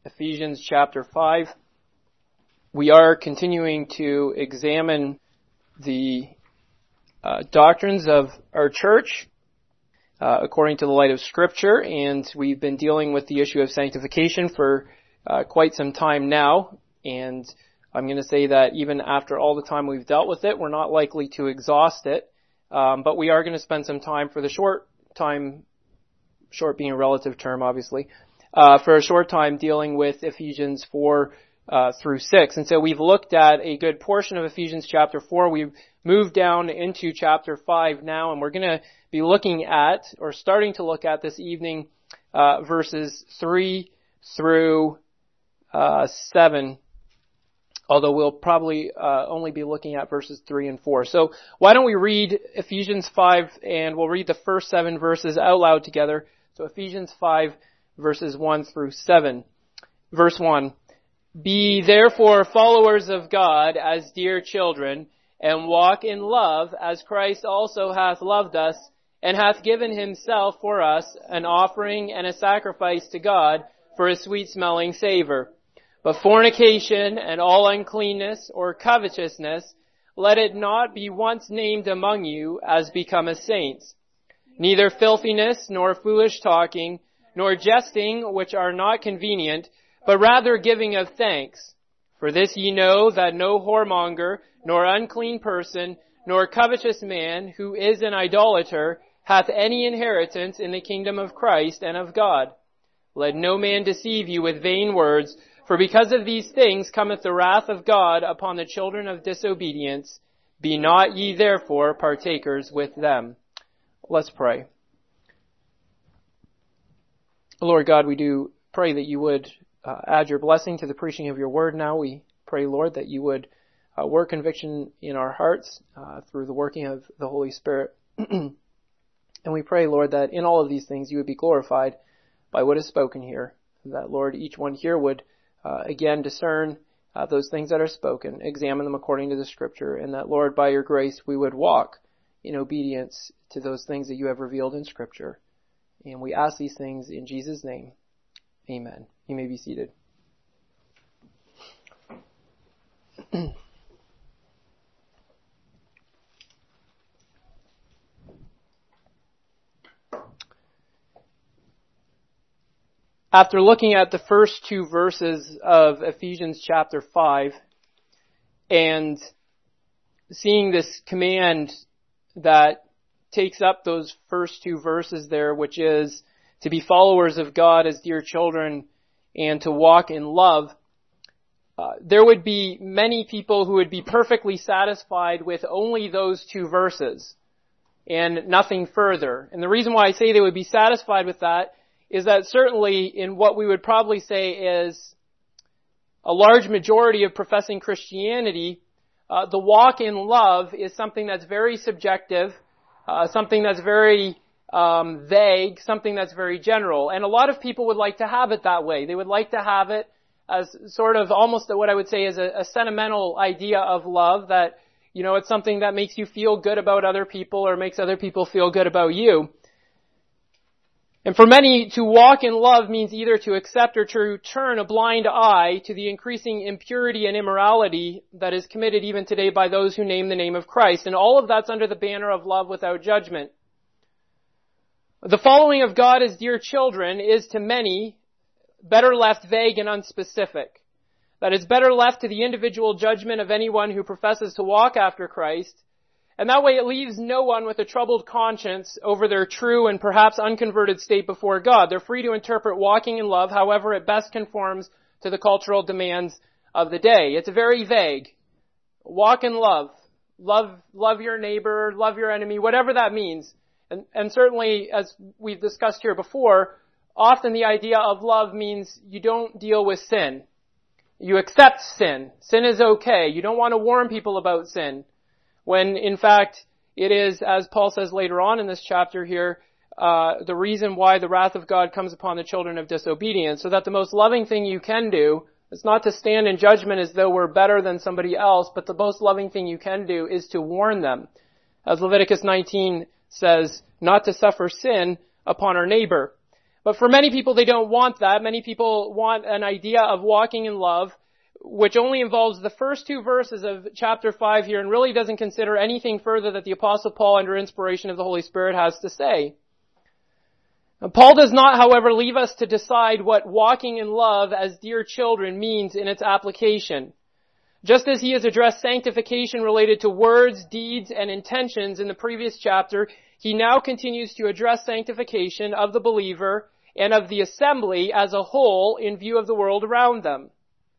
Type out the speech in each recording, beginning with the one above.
Ephesians chapter 5. We are continuing to examine the doctrines of our church according to the light of Scripture, and we've been dealing with the issue of sanctification for quite some time now, and I'm going to say that even after all the time we've dealt with it, we're not likely to exhaust it, but we are going to spend some time for the short being a relative term, obviously, for a short time dealing with Ephesians 4 through 6. And so we've looked at a good portion of Ephesians chapter 4. We've moved down into chapter 5 now, and we're going to be looking at, or starting to look at this evening, verses 3 through 7. Although we'll probably only be looking at verses 3 and 4. So why don't we read Ephesians 5, and we'll read the first 7 verses out loud together. So Ephesians 5, verses 1 through 7. Verse 1. Be therefore followers of God as dear children, and walk in love as Christ also hath loved us, and hath given himself for us an offering and a sacrifice to God for a sweet-smelling savor. But fornication and all uncleanness or covetousness, let it not be once named among you as becometh saints. Neither filthiness, nor foolish talking, nor jesting, which are not convenient, but rather giving of thanks. For this ye know, that no whoremonger, nor unclean person, nor covetous man, who is an idolater, hath any inheritance in the kingdom of Christ and of God. Let no man deceive you with vain words, for because of these things cometh the wrath of God upon the children of disobedience. Be not ye therefore partakers with them. Let's pray. Lord God, we do pray that you would add your blessing to the preaching of your word now. We pray, Lord, that you would work conviction in our hearts through the working of the Holy Spirit. And we pray, Lord, that in all of these things you would be glorified by what is spoken here. That, Lord, each one here would again discern those things that are spoken, examine them according to the Scripture, and that, Lord, by your grace we would walk in obedience to those things that you have revealed in Scripture. And we ask these things in Jesus' name. Amen. You may be seated. After looking at the first 2 verses of Ephesians chapter 5 and seeing this command that takes up those first 2 verses there, which is to be followers of God as dear children and to walk in love, there would be many people who would be perfectly satisfied with only those 2 verses and nothing further. And the reason why I say they would be satisfied with that is that certainly in what we would probably say is a large majority of professing Christianity, the walk in love is something that's very subjective, something that's very vague, something that's very general. And a lot of people would like to have it that way. They would like to have it as sort of almost what I would say is a sentimental idea of love, that, you know, it's something that makes you feel good about other people or makes other people feel good about you. And for many, to walk in love means either to accept or to turn a blind eye to the increasing impurity and immorality that is committed even today by those who name the name of Christ. And all of that's under the banner of love without judgment. The following of God as dear children is to many better left vague and unspecific. That is better left to the individual judgment of anyone who professes to walk after Christ. And that way it leaves no one with a troubled conscience over their true and perhaps unconverted state before God. They're free to interpret walking in love however it best conforms to the cultural demands of the day. It's very vague. Walk in love. Love your neighbor, love your enemy, whatever that means. And certainly, as we've discussed here before, often the idea of love means you don't deal with sin. You accept sin. Sin is okay. You don't want to warn people about sin. When, in fact, it is, as Paul says later on in this chapter here, the reason why the wrath of God comes upon the children of disobedience, so that the most loving thing you can do is not to stand in judgment as though we're better than somebody else, but the most loving thing you can do is to warn them. As Leviticus 19 says, not to suffer sin upon our neighbor. But for many people, they don't want that. Many people want an idea of walking in love, which only involves the first 2 verses of chapter 5 here and really doesn't consider anything further that the Apostle Paul, under inspiration of the Holy Spirit, has to say. Now, Paul does not, however, leave us to decide what walking in love as dear children means in its application. Just as he has addressed sanctification related to words, deeds, and intentions in the previous chapter, he now continues to address sanctification of the believer and of the assembly as a whole in view of the world around them.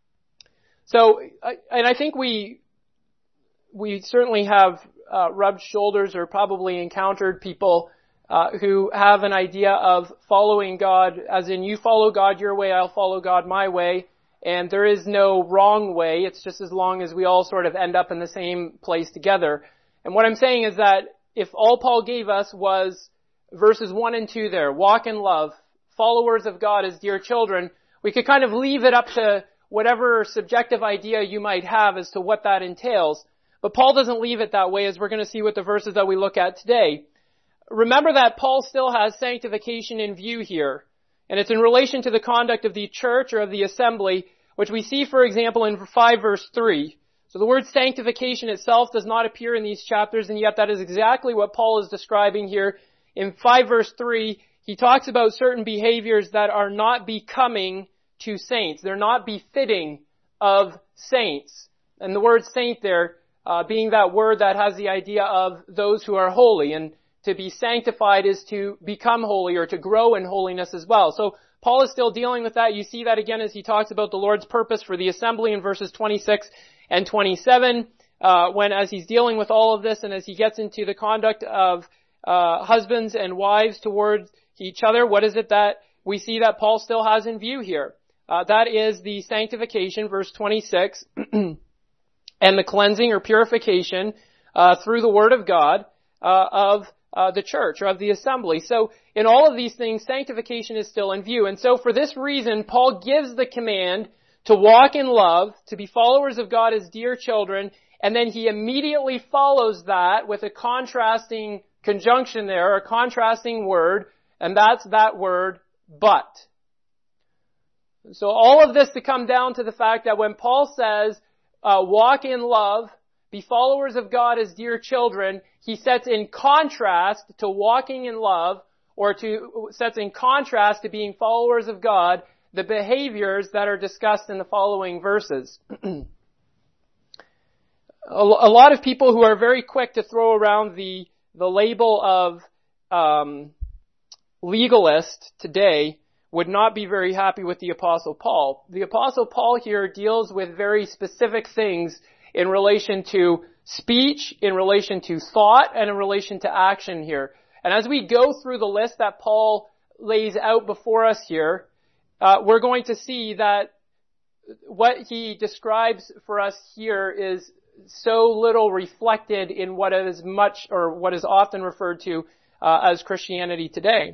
So, and I think we certainly have rubbed shoulders or probably encountered people who have an idea of following God, as in you follow God your way, I'll follow God my way, and there is no wrong way. It's just as long as we all sort of end up in the same place together. And what I'm saying is that if all Paul gave us was verses 1 and 2 there, walk in love, followers of God as dear children, we could kind of leave it up to whatever subjective idea you might have as to what that entails. But Paul doesn't leave it that way, as we're going to see with the verses that we look at today. Remember that Paul still has sanctification in view here, and it's in relation to the conduct of the church or of the assembly, which we see, for example, in 5 verse 3. So the word sanctification itself does not appear in these chapters, and yet that is exactly what Paul is describing here. In 5 verse 3, he talks about certain behaviors that are not becoming to saints. They're not befitting of saints. And the word saint there, being that word that has the idea of those who are holy. And to be sanctified is to become holy or to grow in holiness as well. So Paul is still dealing with that. You see that again as he talks about the Lord's purpose for the assembly in verses 26 and 27, when as he's dealing with all of this and as he gets into the conduct of husbands and wives towards each other, what is it that we see that Paul still has in view here? That is the sanctification, verse 26, and the cleansing or purification through the Word of God of the church or of the assembly. So in all of these things, sanctification is still in view. And so for this reason, Paul gives the command to walk in love, to be followers of God as dear children, and then he immediately follows that with a contrasting conjunction there, a contrasting word, and that's that word, but. So all of this to come down to the fact that when Paul says, walk in love, be followers of God as dear children, he sets in contrast to walking in love, or sets in contrast to being followers of God, the behaviors that are discussed in the following verses. A lot of people who are very quick to throw around the label of legalist today would not be very happy with the Apostle Paul. The Apostle Paul here deals with very specific things in relation to speech, in relation to thought, and in relation to action here. And as we go through the list that Paul lays out before us here, we're going to see that what he describes for us here is so little reflected in what is much, or what is often referred to as Christianity today.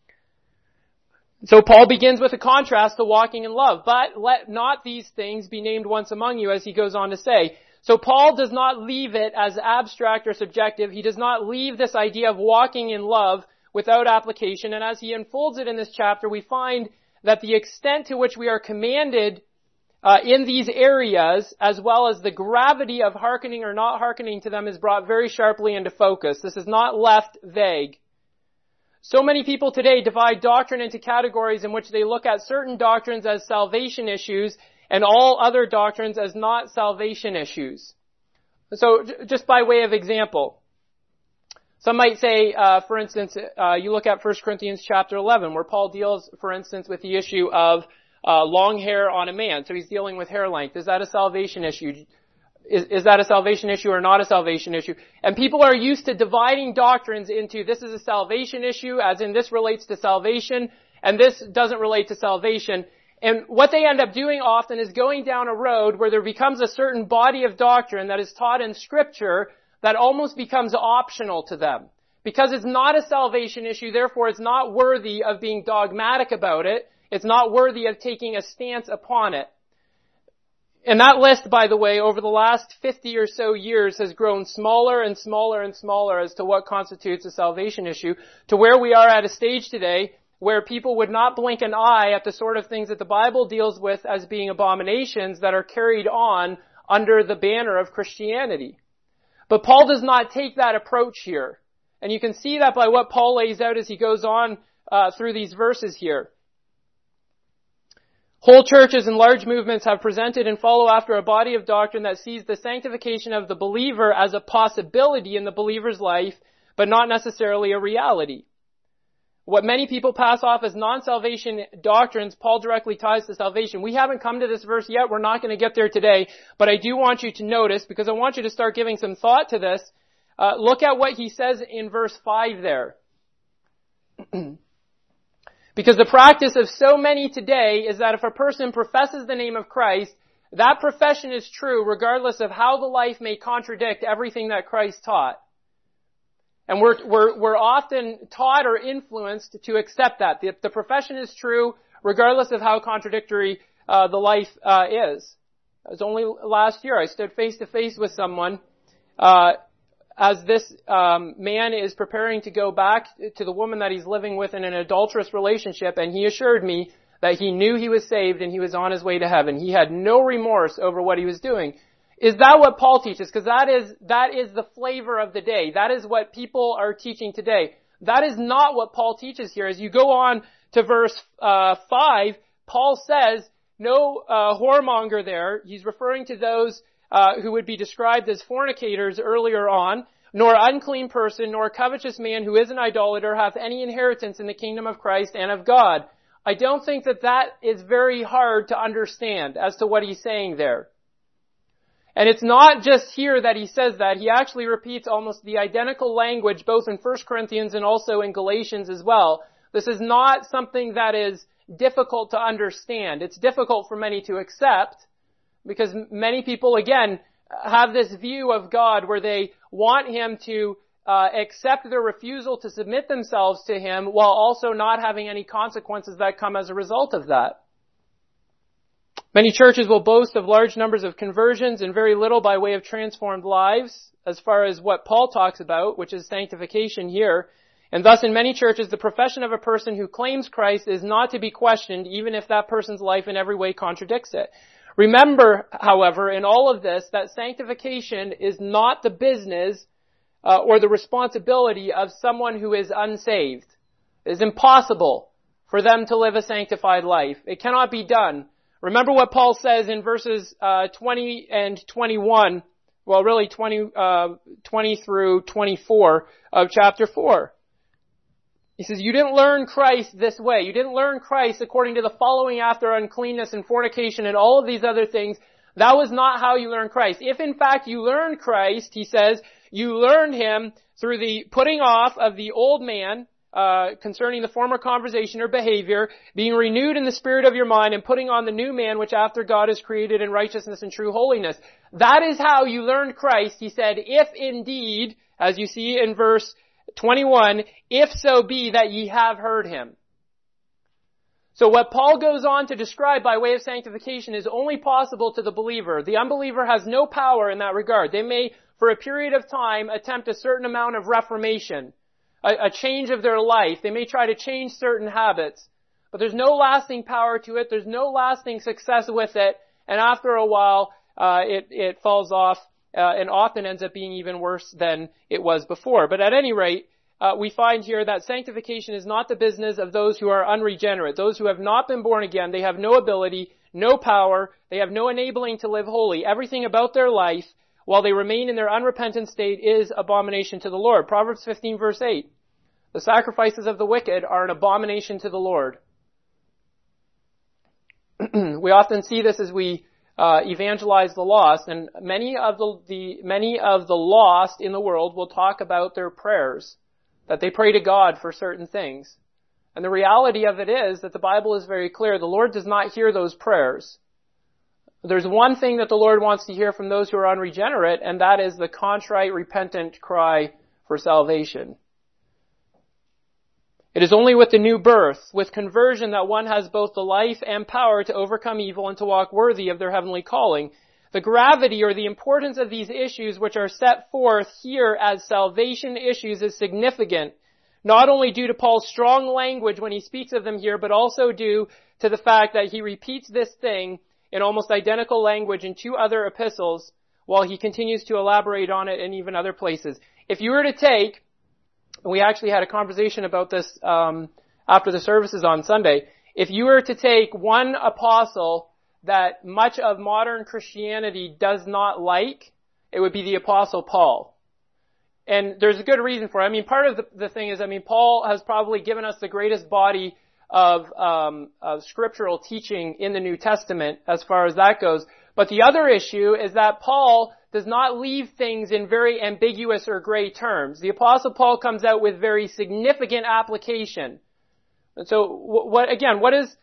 So Paul begins with a contrast to walking in love, but let not these things be named once among you, as he goes on to say. So Paul does not leave it as abstract or subjective. He does not leave this idea of walking in love without application. And as he unfolds it in this chapter, we find that the extent to which we are commanded in these areas, as well as the gravity of hearkening or not hearkening to them, is brought very sharply into focus. This is not left vague. So many people today divide doctrine into categories in which they look at certain doctrines as salvation issues and all other doctrines as not salvation issues. So just by way of example, some might say, for instance, you look at 1 Corinthians chapter 11, where Paul deals, for instance, with the issue of long hair on a man. So he's dealing with hair length. Is that a salvation issue? Is that a salvation issue or not a salvation issue? And people are used to dividing doctrines into this is a salvation issue, as in this relates to salvation, and this doesn't relate to salvation. And what they end up doing often is going down a road where there becomes a certain body of doctrine that is taught in Scripture that almost becomes optional to them. Because it's not a salvation issue, therefore it's not worthy of being dogmatic about it. It's not worthy of taking a stance upon it. And that list, by the way, over the last 50 or so years has grown smaller and smaller and smaller as to what constitutes a salvation issue, to where we are at a stage today where people would not blink an eye at the sort of things that the Bible deals with as being abominations that are carried on under the banner of Christianity. But Paul does not take that approach here. And you can see that by what Paul lays out as he goes on through these verses here. Whole churches and large movements have presented and follow after a body of doctrine that sees the sanctification of the believer as a possibility in the believer's life, but not necessarily a reality. What many people pass off as non-salvation doctrines, Paul directly ties to salvation. We haven't come to this verse yet. We're not going to get there today. But I do want you to notice, because I want you to start giving some thought to this, look at what he says in verse 5 there. Because the practice of so many today is that if a person professes the name of Christ, that profession is true regardless of how the life may contradict everything that Christ taught. And we're often taught or influenced to accept that. The profession is true regardless of how contradictory the life is. It was only last year I stood face to face with someone as this man is preparing to go back to the woman that he's living with in an adulterous relationship, and he assured me that he knew he was saved and he was on his way to heaven. He had no remorse over what he was doing. Is that what Paul teaches? Because that is the flavor of the day. That is what people are teaching today. That is not what Paul teaches here. As you go on to verse 5, Paul says, no whoremonger there. He's referring to those who would be described as fornicators earlier on, nor unclean person, nor covetous man who is an idolater hath any inheritance in the kingdom of Christ and of God. I don't think that is very hard to understand as to what he's saying there. And it's not just here that he says that. He actually repeats almost the identical language both in 1 Corinthians and also in Galatians as well. This is not something that is difficult to understand. It's difficult for many to accept because many people, again, have this view of God where they want Him to accept their refusal to submit themselves to Him while also not having any consequences that come as a result of that. Many churches will boast of large numbers of conversions and very little by way of transformed lives, as far as what Paul talks about, which is sanctification here. And thus in many churches, the profession of a person who claims Christ is not to be questioned, even if that person's life in every way contradicts it. Remember, however, in all of this, that sanctification is not the business or the responsibility of someone who is unsaved. It is impossible for them to live a sanctified life. It cannot be done. Remember what Paul says in verses 20 and 21, well really 20 through 24 of chapter 4. He says, you didn't learn Christ this way. You didn't learn Christ according to the following after uncleanness and fornication and all of these other things. That was not how you learned Christ. If in fact you learned Christ, he says, you learned Him through the putting off of the old man, concerning the former conversation or behavior, being renewed in the spirit of your mind and putting on the new man which after God is created in righteousness and true holiness. That is how you learned Christ. He said, if indeed, as you see in verse 21, if so be that ye have heard Him. So what Paul goes on to describe by way of sanctification is only possible to the believer. The unbeliever has no power in that regard. They may, for a period of time, attempt a certain amount of reformation, a change of their life. They may try to change certain habits, but there's no lasting power to it. There's no lasting success with it. And after a while, it falls off, and often ends up being even worse than it was before. But at any rate, we find here that sanctification is not the business of those who are unregenerate. Those who have not been born again, they have no ability, no power, they have no enabling to live holy. Everything about their life, while they remain in their unrepentant state, is abomination to the Lord. Proverbs 15 verse 8. The sacrifices of the wicked are an abomination to the Lord. We often see this as we evangelize the lost, and many of the lost in the world will talk about their prayers, that they pray to God for certain things. And the reality of it is that the Bible is very clear. The Lord does not hear those prayers. There's one thing that the Lord wants to hear from those who are unregenerate, and that is the contrite, repentant cry for salvation. It is only with the new birth, with conversion, that one has both the life and power to overcome evil and to walk worthy of their heavenly calling. The gravity or the importance of these issues which are set forth here as salvation issues is significant, not only due to Paul's strong language when he speaks of them here, but also due to the fact that he repeats this thing in almost identical language in 2 other epistles while he continues to elaborate on it in even other places. If you were to take, we actually had a conversation about this after the services on Sunday, if you were to take one apostle that much of modern Christianity does not like, it would be the Apostle Paul. And there's a good reason for it. I mean, part of the thing is, Paul has probably given us the greatest body of scriptural teaching in the New Testament as far as that goes. But the other issue is that Paul does not leave things in very ambiguous or gray terms. The Apostle Paul comes out with very significant application. And so, what is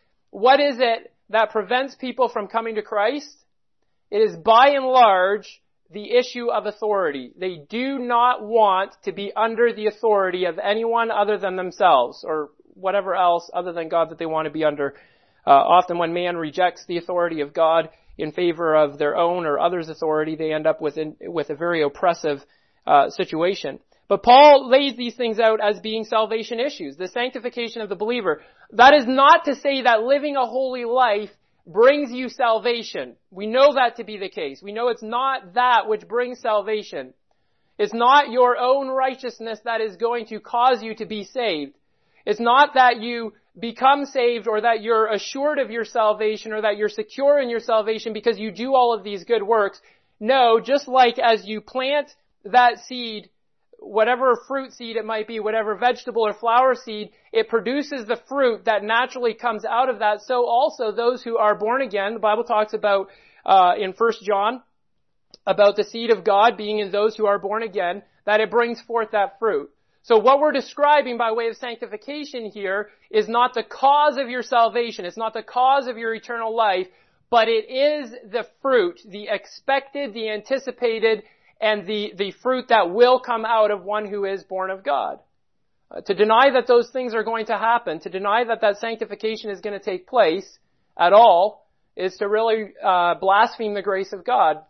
it that prevents people from coming to Christ? It is by and large the issue of authority. They do not want to be under the authority of anyone other than themselves, or whatever else other than God that they want to be under. Often when man rejects the authority of God in favor of their own or others' authority, they end up with a very oppressive situation. But Paul lays these things out as being salvation issues, the sanctification of the believer. That is not to say that living a holy life brings you salvation. We know that to be the case. We know it's not that which brings salvation. It's not your own righteousness that is going to cause you to be saved. It's not that you become saved or that you're assured of your salvation or that you're secure in your salvation because you do all of these good works. No, just like as you plant that seed, whatever fruit seed it might be, whatever vegetable or flower seed, it produces the fruit that naturally comes out of that. So also those who are born again, the Bible talks about in 1 John, about the seed of God being in those who are born again, that it brings forth that fruit. So what we're describing by way of sanctification here is not the cause of your salvation, it's not the cause of your eternal life, but it is the fruit, the expected, the anticipated, and the fruit that will come out of one who is born of God. To deny that those things are going to happen, to deny that sanctification is going to take place at all, is to really blaspheme the grace of God.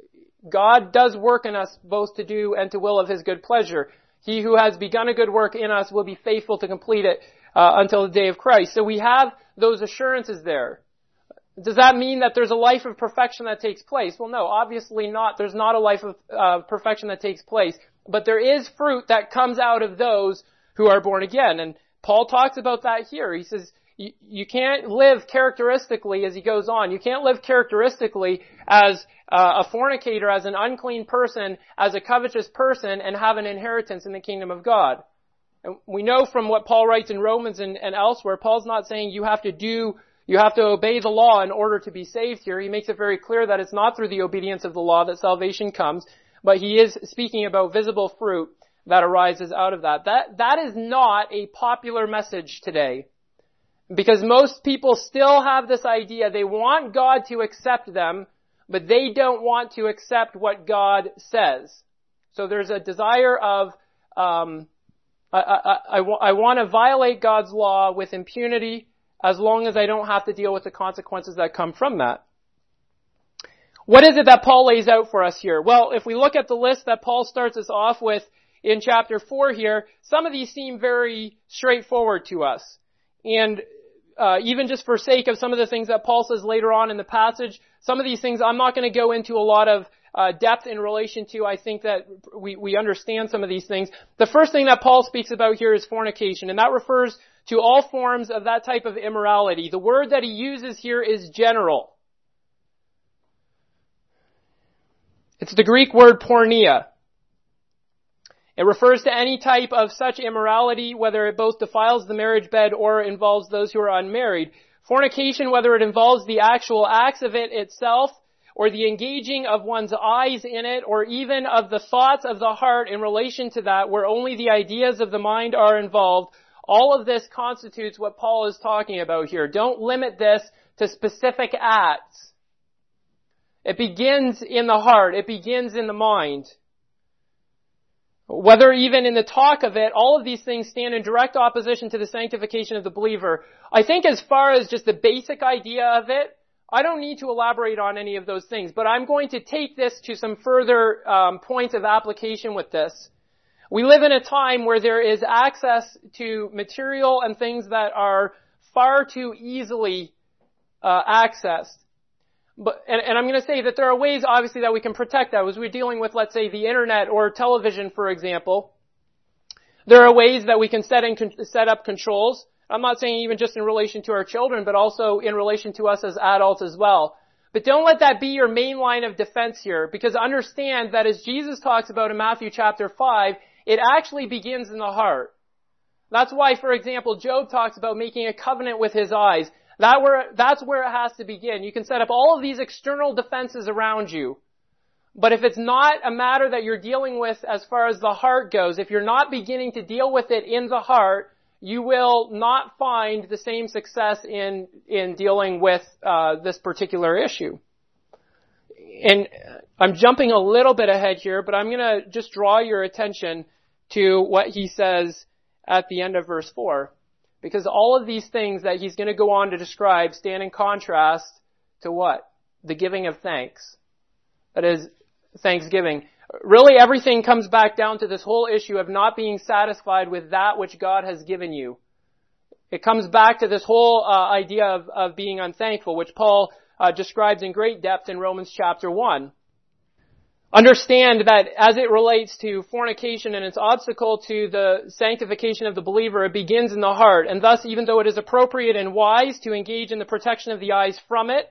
God does work in us both to do and to will of His good pleasure. He who has begun a good work in us will be faithful to complete it until the day of Christ. So we have those assurances there. Does that mean that there's a life of perfection that takes place? Well, no, obviously not. There's not a life of perfection that takes place. But there is fruit that comes out of those who are born again. And Paul talks about that here. He says, you can't live characteristically, as he goes on, you can't live characteristically as a fornicator, as an unclean person, as a covetous person, and have an inheritance in the kingdom of God. And we know from what Paul writes in Romans and elsewhere, Paul's not saying you have to obey the law in order to be saved here. He makes it very clear that it's not through the obedience of the law that salvation comes, but he is speaking about visible fruit that arises out of that. That is not a popular message today, because most people still have this idea. They want God to accept them, but they don't want to accept what God says. So there's a desire of, I want to violate God's law with impunity, as long as I don't have to deal with the consequences that come from that. What is it that Paul lays out for us here? Well, if we look at the list that Paul starts us off with in chapter 4 here, some of these seem very straightforward to us. And even just for sake of some of the things that Paul says later on in the passage, some of these things I'm not going to go into a lot of depth in relation to. I think that we understand some of these things. The first thing that Paul speaks about here is fornication, and that refers to all forms of that type of immorality. The word that he uses here is general. It's the Greek word porneia. It refers to any type of such immorality, whether it both defiles the marriage bed or involves those who are unmarried. Fornication, whether it involves the actual acts of it itself, or the engaging of one's eyes in it, or even of the thoughts of the heart in relation to that, where only the ideas of the mind are involved, all of this constitutes what Paul is talking about here. Don't limit this to specific acts. It begins in the heart. It begins in the mind. Whether even in the talk of it, all of these things stand in direct opposition to the sanctification of the believer. I think as far as just the basic idea of it, I don't need to elaborate on any of those things, but I'm going to take this to some further points of application with this. We live in a time where there is access to material and things that are far too easily accessed. And I'm going to say that there are ways, obviously, that we can protect that. As we're dealing with, let's say, the internet or television, for example, there are ways that we can set up controls. I'm not saying even just in relation to our children, but also in relation to us as adults as well. But don't let that be your main line of defense here, because understand that as Jesus talks about in Matthew chapter 5, it actually begins in the heart. That's why, for example, Job talks about making a covenant with his eyes. That's where it has to begin. You can set up all of these external defenses around you. But if it's not a matter that you're dealing with as far as the heart goes, if you're not beginning to deal with it in the heart, you will not find the same success in dealing with this particular issue. And I'm jumping a little bit ahead here, but I'm going to just draw your attention to what he says at the end of verse 4. Because all of these things that he's going to go on to describe stand in contrast to what? The giving of thanks. That is, thanksgiving. Really, everything comes back down to this whole issue of not being satisfied with that which God has given you. It comes back to this whole idea of being unthankful, which Paul describes in great depth in Romans chapter 1. Understand that as it relates to fornication and its obstacle to the sanctification of the believer, it begins in the heart. And thus, even though it is appropriate and wise to engage in the protection of the eyes from it,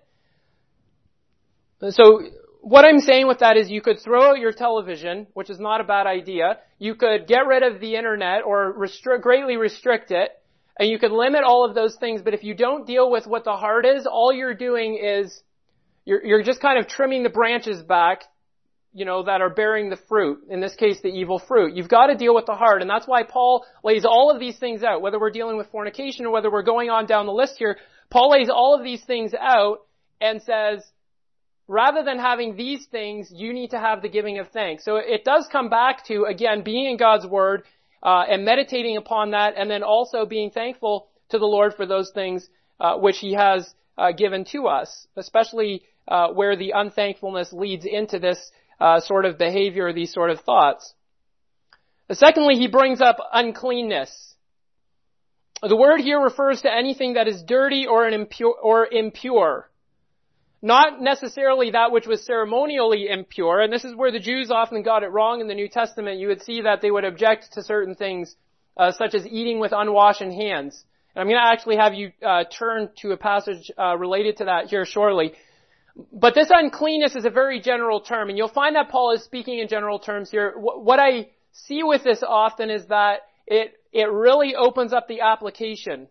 so what I'm saying with that is you could throw out your television, which is not a bad idea. You could get rid of the internet or greatly restrict it. And you could limit all of those things. But if you don't deal with what the heart is, all you're doing is you're just kind of trimming the branches back, that are bearing the fruit. In this case, the evil fruit. You've got to deal with the heart. And that's why Paul lays all of these things out. Whether we're dealing with fornication or whether we're going on down the list here, Paul lays all of these things out and says, rather than having these things, you need to have the giving of thanks. So it does come back to, again, being in God's Word, and meditating upon that, and then also being thankful to the Lord for those things which He has given to us, especially where the unthankfulness leads into this sort of behavior, these sort of thoughts. Secondly, he brings up uncleanness. The word here refers to anything that is dirty or impure. Not necessarily that which was ceremonially impure, and this is where the Jews often got it wrong in the New Testament. You would see that they would object to certain things, such as eating with unwashed hands. And I'm going to actually have you turn to a passage related to that here shortly. But this uncleanness is a very general term, and you'll find that Paul is speaking in general terms here. What I see with this often is that it really opens up the application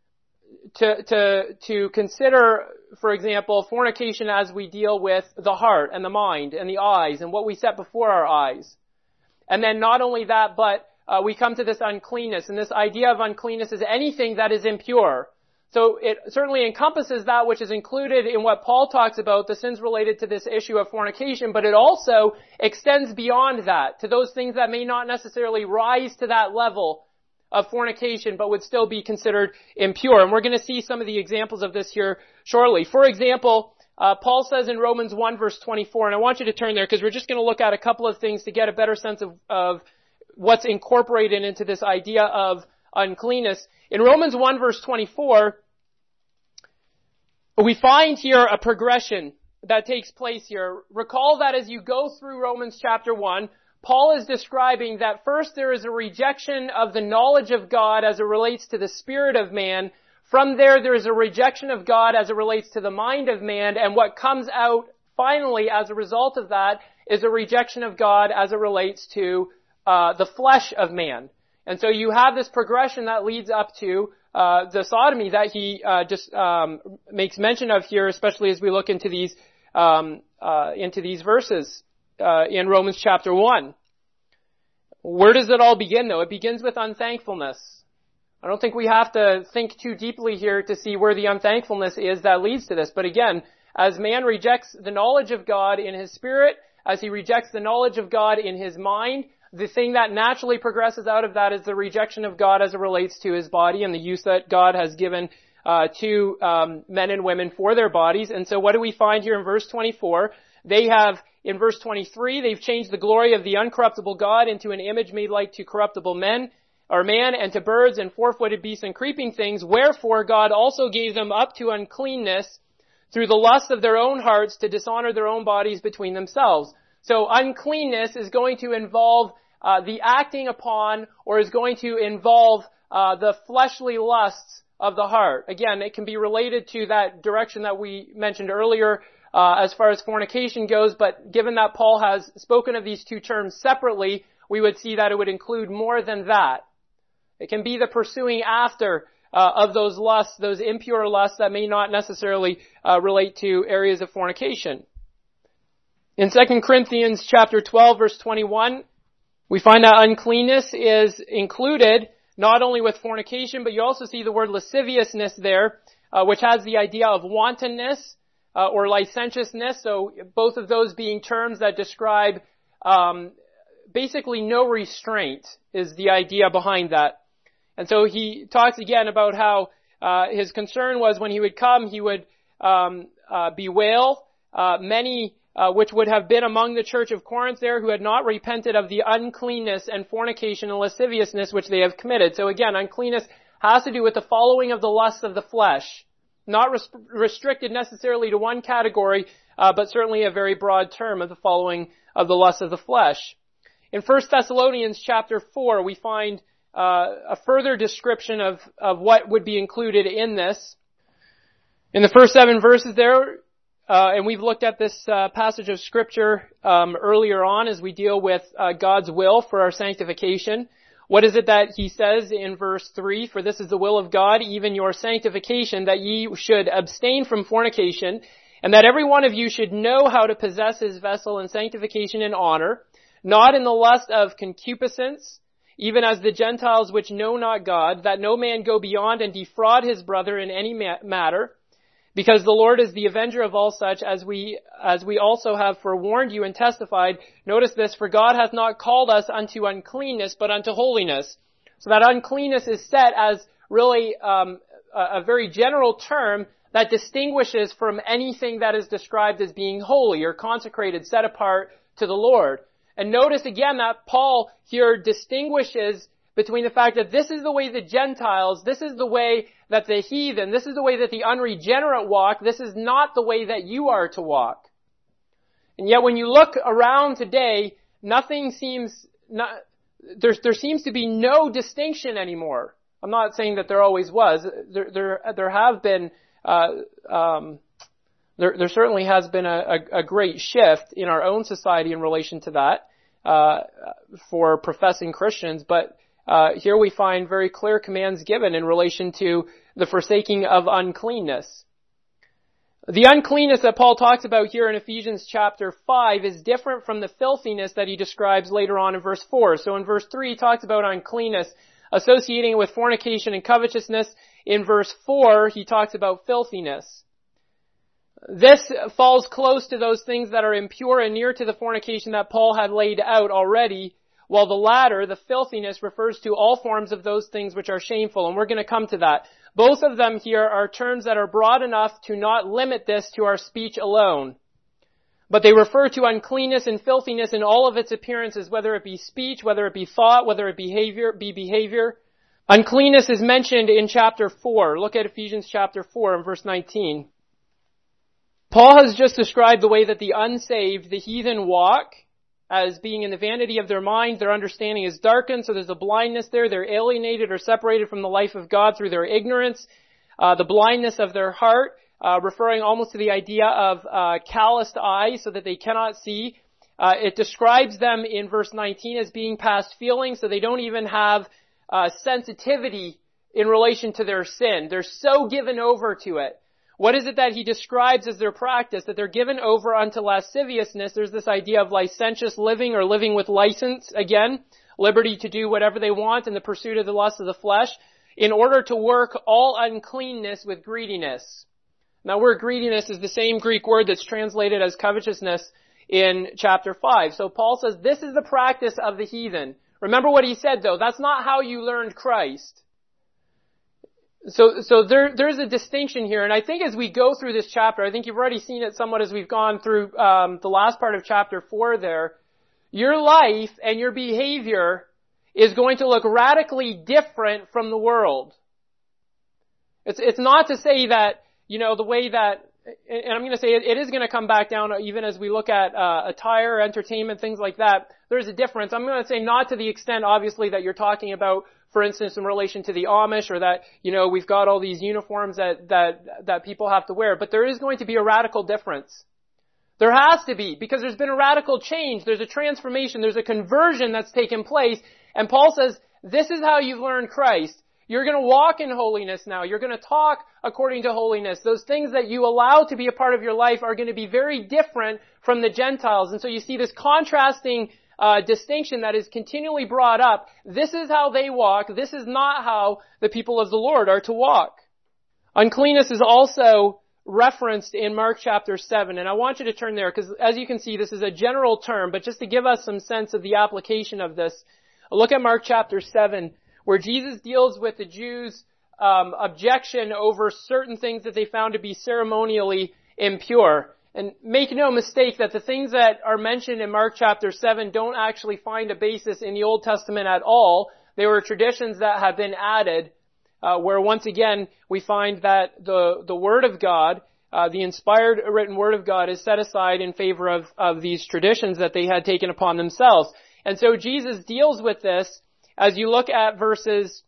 to consider, for example, fornication as we deal with the heart and the mind and the eyes and what we set before our eyes. And then not only that, but we come to this uncleanness. And this idea of uncleanness is anything that is impure. So it certainly encompasses that which is included in what Paul talks about, the sins related to this issue of fornication, but it also extends beyond that to those things that may not necessarily rise to that level of fornication, but would still be considered impure. And we're going to see some of the examples of this here shortly. For example, Paul says in Romans 1 verse 24, and I want you to turn there because we're just going to look at a couple of things to get a better sense of what's incorporated into this idea of uncleanness. In Romans 1 verse 24, we find here a progression that takes place here. Recall that as you go through Romans chapter 1, Paul is describing that first there is a rejection of the knowledge of God as it relates to the spirit of man. From there is a rejection of God as it relates to the mind of man. And what comes out finally as a result of that is a rejection of God as it relates to the flesh of man. And so you have this progression that leads up to the sodomy that he just makes mention of here, especially as we look into these verses in Romans chapter 1. Where does it all begin, though? It begins with unthankfulness. I don't think we have to think too deeply here to see where the unthankfulness is that leads to this. But again, as man rejects the knowledge of God in his spirit, as he rejects the knowledge of God in his mind, the thing that naturally progresses out of that is the rejection of God as it relates to his body and the use that God has given to men and women for their bodies. And so what do we find here in verse 24? They have, in verse 23, they've changed the glory of the uncorruptible God into an image made like to corruptible men, or man, and to birds and four-footed beasts and creeping things. Wherefore God also gave them up to uncleanness through the lust of their own hearts to dishonor their own bodies between themselves. So uncleanness is going to involve the acting upon, or is going to involve the fleshly lusts of the heart. Again, it can be related to that direction that we mentioned earlier as far as fornication goes, but given that Paul has spoken of these two terms separately, we would see that it would include more than that. It can be the pursuing after of those lusts, those impure lusts that may not necessarily relate to areas of fornication. In 2 Corinthians chapter 12, verse 21, we find that uncleanness is included not only with fornication, but you also see the word lasciviousness there, which has the idea of wantonness or licentiousness. So both of those being terms that describe basically no restraint is the idea behind that. And so he talks again about how his concern was when he would come, he would bewail many which would have been among the church of Corinth there who had not repented of the uncleanness and fornication and lasciviousness which they have committed. So again, uncleanness has to do with the following of the lusts of the flesh. Not restricted necessarily to one category, but certainly a very broad term of the following of the lusts of the flesh. In 1 Thessalonians chapter 4, we find a further description of what would be included in this. In the first 7 verses there, and we've looked at this passage of Scripture earlier on as we deal with God's will for our sanctification. What is it that he says in verse 3? For this is the will of God, even your sanctification, that ye should abstain from fornication, and that every one of you should know how to possess his vessel in sanctification and honor, not in the lust of concupiscence, even as the Gentiles which know not God, that no man go beyond and defraud his brother in any matter, because the Lord is the avenger of all such, as we also have forewarned you and testified. Notice this, for God hath not called us unto uncleanness, but unto holiness. So that uncleanness is set as really a very general term that distinguishes from anything that is described as being holy or consecrated, set apart to the Lord. And notice again that Paul here distinguishes between the fact that this is the way the Gentiles, this is the way that the heathen, this is the way that the unregenerate walk, this is not the way that you are to walk. And yet when you look around today, there seems to be no distinction anymore. I'm not saying that there always was. There have been, there certainly has been a great shift in our own society in relation to that, for professing Christians, but here we find very clear commands given in relation to the forsaking of uncleanness. The uncleanness that Paul talks about here in Ephesians chapter 5 is different from the filthiness that he describes later on in verse 4. So in verse 3 he talks about uncleanness associating it with fornication and covetousness. In verse 4 he talks about filthiness. This falls close to those things that are impure and near to the fornication that Paul had laid out already, while the latter, the filthiness, refers to all forms of those things which are shameful, and we're going to come to that. Both of them here are terms that are broad enough to not limit this to our speech alone. But they refer to uncleanness and filthiness in all of its appearances, whether it be speech, whether it be thought, whether it be behavior. Uncleanness is mentioned in chapter 4. Look at Ephesians chapter 4 and verse 19. Paul has just described the way that the unsaved, the heathen, walk as being in the vanity of their mind. Their understanding is darkened, so there's a blindness there. They're alienated or separated from the life of God through their ignorance. The blindness of their heart, referring almost to the idea of calloused eyes so that they cannot see. It describes them in verse 19 as being past feeling, so they don't even have sensitivity in relation to their sin. They're so given over to it. What is it that he describes as their practice? That they're given over unto lasciviousness. There's this idea of licentious living or living with license. Again, liberty to do whatever they want in the pursuit of the lust of the flesh, in order to work all uncleanness with greediness. Now, word greediness is the same Greek word that's translated as covetousness in chapter 5. So Paul says this is the practice of the heathen. Remember what he said though. That's not how you learned Christ. So there's a distinction here, and I think as we go through this chapter, I think you've already seen it somewhat as we've gone through the last part of chapter 4 there. Your life and your behavior is going to look radically different from the world. It's not to say that, the way that, and I'm going to say it is going to come back down even as we look at attire, entertainment, things like that. There's a difference. I'm going to say not to the extent, obviously, that you're talking about, for instance, in relation to the Amish, or that, we've got all these uniforms that people have to wear. But there is going to be a radical difference. There has to be, because there's been a radical change. There's a transformation. There's a conversion that's taken place. And Paul says, this is how you've learned Christ. You're going to walk in holiness now. You're going to talk according to holiness. Those things that you allow to be a part of your life are going to be very different from the Gentiles. And so you see this contrasting distinction that is continually brought up. This is how they walk. This is not how the people of the Lord are to walk. Uncleanness is also referenced in Mark chapter 7. And I want you to turn there because, as you can see, this is a general term. But just to give us some sense of the application of this, look at Mark chapter 7. Where Jesus deals with the Jews' objection over certain things that they found to be ceremonially impure. And make no mistake that the things that are mentioned in Mark chapter 7 don't actually find a basis in the Old Testament at all. They were traditions that have been added, where once again we find that the Word of God, the inspired written Word of God, is set aside in favor of these traditions that they had taken upon themselves. And so Jesus deals with this. As you look at verses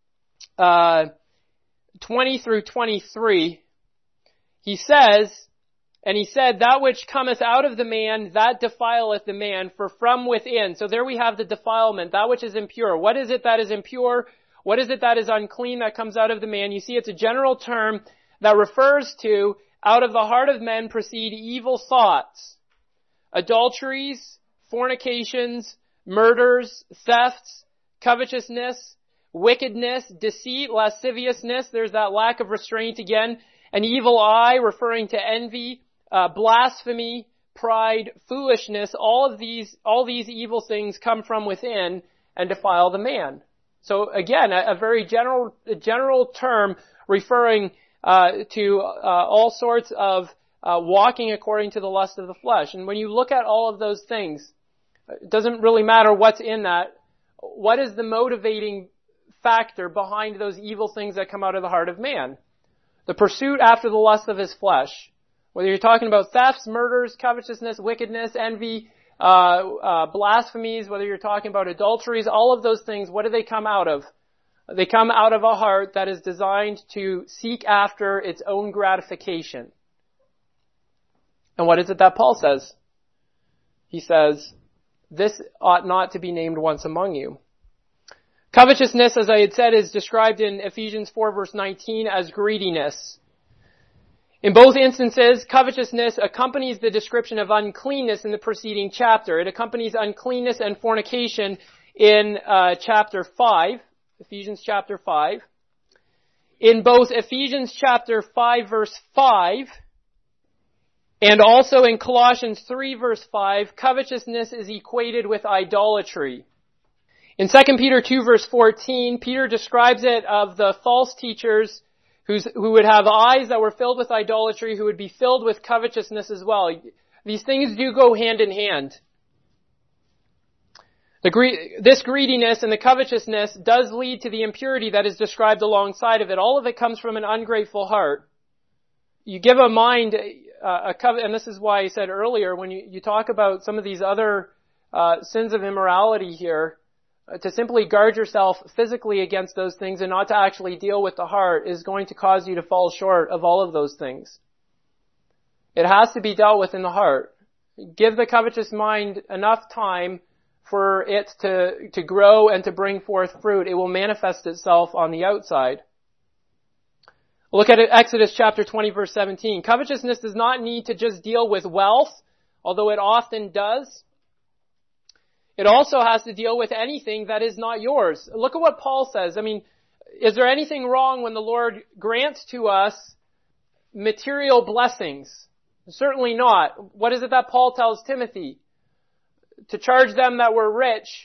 20 through 23, he says, and he said, that which cometh out of the man, that defileth the man, for from within. So there we have the defilement, that which is impure. What is it that is impure? What is it that is unclean that comes out of the man? You see, it's a general term that refers to, out of the heart of men proceed evil thoughts, adulteries, fornications, murders, thefts, covetousness, wickedness, deceit, lasciviousness, there's that lack of restraint again, an evil eye referring to envy, blasphemy, pride, foolishness, all these evil things come from within and defile the man. So again, a very general term referring to all sorts of walking according to the lust of the flesh. And when you look at all of those things, it doesn't really matter what's in that. What is the motivating factor behind those evil things that come out of the heart of man? The pursuit after the lust of his flesh. Whether you're talking about thefts, murders, covetousness, wickedness, envy, blasphemies, whether you're talking about adulteries, all of those things, what do they come out of? They come out of a heart that is designed to seek after its own gratification. And what is it that Paul says? He says, this ought not to be named once among you. Covetousness, as I had said, is described in Ephesians 4 verse 19 as greediness. In both instances, covetousness accompanies the description of uncleanness in the preceding chapter. It accompanies uncleanness and fornication in chapter 5, Ephesians chapter 5. In both Ephesians chapter 5 verse 5 and also in Colossians 3 verse 5, covetousness is equated with idolatry. In 2 Peter 2 verse 14, Peter describes it of the false teachers who would have eyes that were filled with idolatry, who would be filled with covetousness as well. These things do go hand in hand. This greediness and the covetousness does lead to the impurity that is described alongside of it. All of it comes from an ungrateful heart. You give a mind and this is why I said earlier, when you talk about some of these other sins of immorality here, to simply guard yourself physically against those things and not to actually deal with the heart is going to cause you to fall short of all of those things. It has to be dealt with in the heart. Give the covetous mind enough time for it to grow and to bring forth fruit. It will manifest itself on the outside. Look at Exodus chapter 20 verse 17. Covetousness does not need to just deal with wealth, although it often does. It also has to deal with anything that is not yours. Look at what Paul says. I mean, is there anything wrong when the Lord grants to us material blessings? Certainly not. What is it that Paul tells Timothy? To charge them that were rich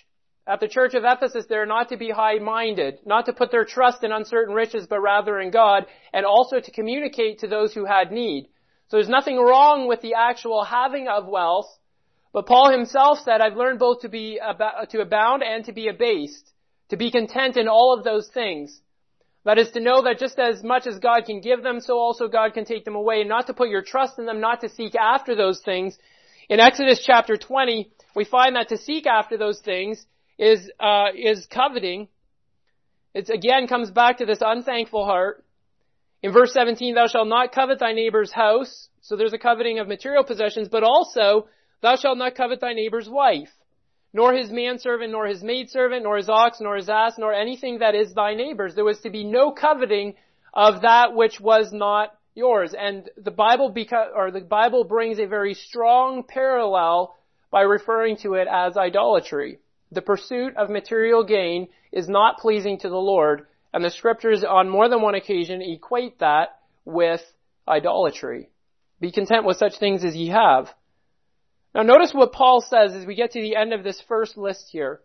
at the church of Ephesus there not to be high-minded, not to put their trust in uncertain riches, but rather in God, and also to communicate to those who had need. So there's nothing wrong with the actual having of wealth, but Paul himself said, I've learned both to abound and to be abased, to be content in all of those things. That is to know that just as much as God can give them, so also God can take them away, and not to put your trust in them, not to seek after those things. In Exodus chapter 20, we find that to seek after those things is coveting. It again comes back to this unthankful heart. In verse 17, thou shalt not covet thy neighbor's house. So there's a coveting of material possessions, but also thou shalt not covet thy neighbor's wife, nor his manservant, nor his maidservant, nor his ox, nor his ass, nor anything that is thy neighbor's. There was to be no coveting of that which was not yours. And the Bible brings a very strong parallel by referring to it as idolatry. The pursuit of material gain is not pleasing to the Lord, and the scriptures on more than one occasion equate that with idolatry. Be content with such things as ye have. Now notice what Paul says as we get to the end of this first list here.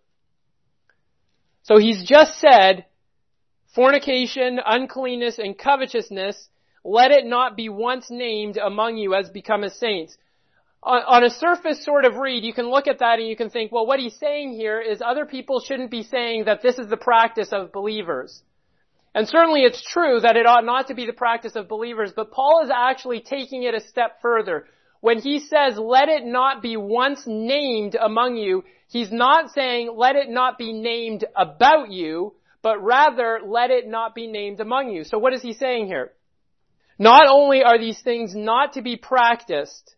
So he's just said, fornication, uncleanness, and covetousness, let it not be once named among you as becometh saints. On a surface sort of read, you can look at that and you can think, well, what he's saying here is other people shouldn't be saying that this is the practice of believers. And certainly it's true that it ought not to be the practice of believers, but Paul is actually taking it a step further. When he says, let it not be once named among you, he's not saying, let it not be named about you, but rather, let it not be named among you. So what is he saying here? Not only are these things not to be practiced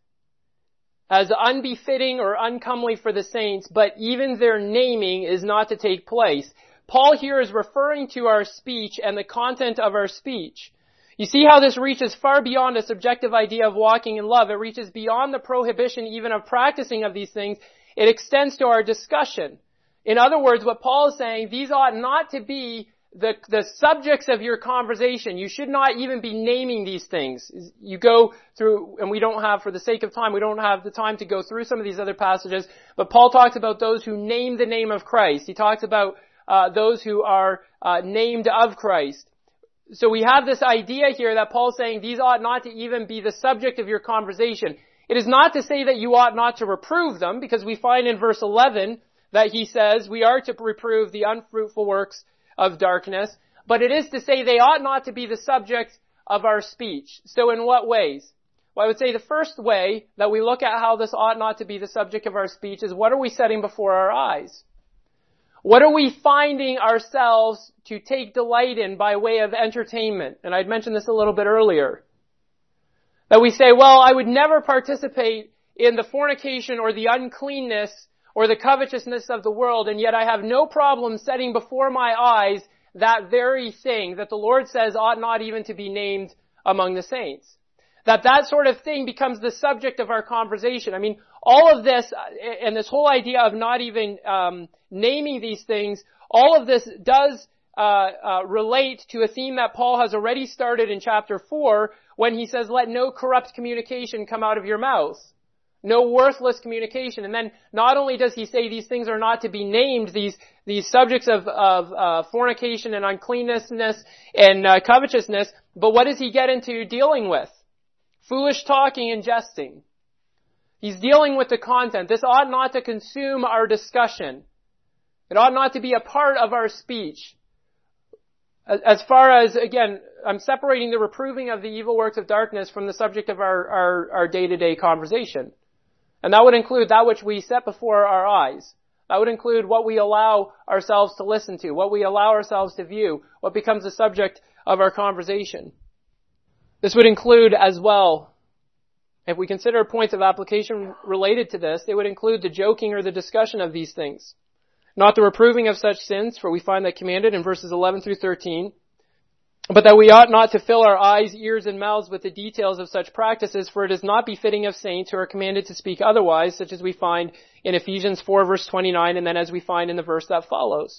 as unbefitting or uncomely for the saints, but even their naming is not to take place. Paul here is referring to our speech and the content of our speech. You see how this reaches far beyond a subjective idea of walking in love. It reaches beyond the prohibition even of practicing of these things. It extends to our discussion. In other words, what Paul is saying, these ought not to be the subjects of your conversation. You should not even be naming these things. You go through, and we don't have, for the sake of time, we don't have the time to go through some of these other passages, but Paul talks about those who name the name of Christ. He talks about those who are named of Christ. So we have this idea here that Paul's saying these ought not to even be the subject of your conversation. It is not to say that you ought not to reprove them, because we find in verse 11 that he says we are to reprove the unfruitful works of darkness, but it is to say they ought not to be the subject of our speech. So in what ways? Well, I would say the first way that we look at how this ought not to be the subject of our speech is, what are we setting before our eyes? What are we finding ourselves to take delight in by way of entertainment? And I'd mentioned this a little bit earlier. That we say, well, I would never participate in the fornication or the uncleanness or the covetousness of the world, and yet I have no problem setting before my eyes that very thing that the Lord says ought not even to be named among the saints. That sort of thing becomes the subject of our conversation. I mean, all of this, and this whole idea of not even naming these things, all of this does relate to a theme that Paul has already started in chapter 4 when he says, let no corrupt communication come out of your mouth. No worthless communication. And then not only does he say these things are not to be named, these subjects of fornication and uncleanness and covetousness, but what does he get into dealing with? Foolish talking and jesting. He's dealing with the content. This ought not to consume our discussion. It ought not to be a part of our speech. As far as, again, I'm separating the reproving of the evil works of darkness from the subject of our day-to-day conversation. And that would include that which we set before our eyes. That would include what we allow ourselves to listen to, what we allow ourselves to view, what becomes the subject of our conversation. This would include as well, if we consider points of application related to this, they would include the joking or the discussion of these things. Not the reproving of such sins, for we find that commanded in verses 11 through 13, but that we ought not to fill our eyes, ears, and mouths with the details of such practices, for it is not befitting of saints who are commanded to speak otherwise, such as we find in Ephesians 4 verse 29, and then as we find in the verse that follows.